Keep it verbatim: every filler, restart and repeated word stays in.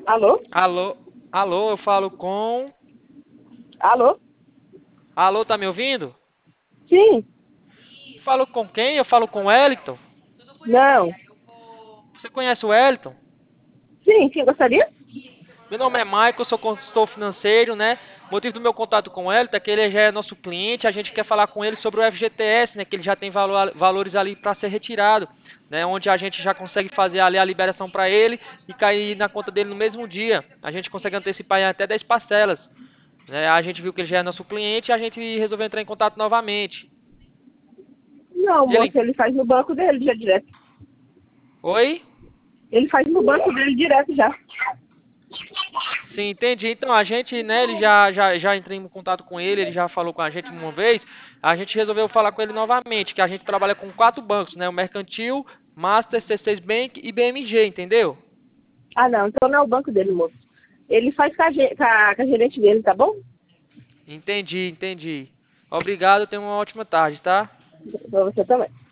Alô? Alô, alô, eu falo com. Alô? Alô, tá me ouvindo? Sim? Falo com quem? Eu falo com o Wellington. Não. Você conhece o Wellington? Sim, quem gostaria? Meu nome é Michael, sou consultor financeiro, né? O motivo do meu contato com o Wellington é que ele já é nosso cliente, a gente quer falar com ele sobre o F G T S, né? Que ele já tem valo- valores ali para ser retirado, né? Onde a gente já consegue fazer ali a liberação para ele e cair na conta dele no mesmo dia. A gente consegue antecipar em até dez parcelas, né? A gente viu que ele já é nosso cliente e a gente resolveu entrar em contato novamente. Não, E ele, moço, ele faz no banco dele já direto. oi? Ele faz no banco dele direto já. Sim, entendi. Então a gente, né, ele já, já, já entrei em contato com ele, ele já falou com a gente uma vez. A gente resolveu falar com ele novamente, que a gente trabalha com quatro bancos, né? O Mercantil, Master, C seis Bank e B M G, entendeu? Ah, não, então não é o banco dele, moço. Ele faz com a, ge- com a, com a gerente dele, tá bom? Entendi, entendi. Obrigado, tenha uma ótima tarde, tá? Pra você também.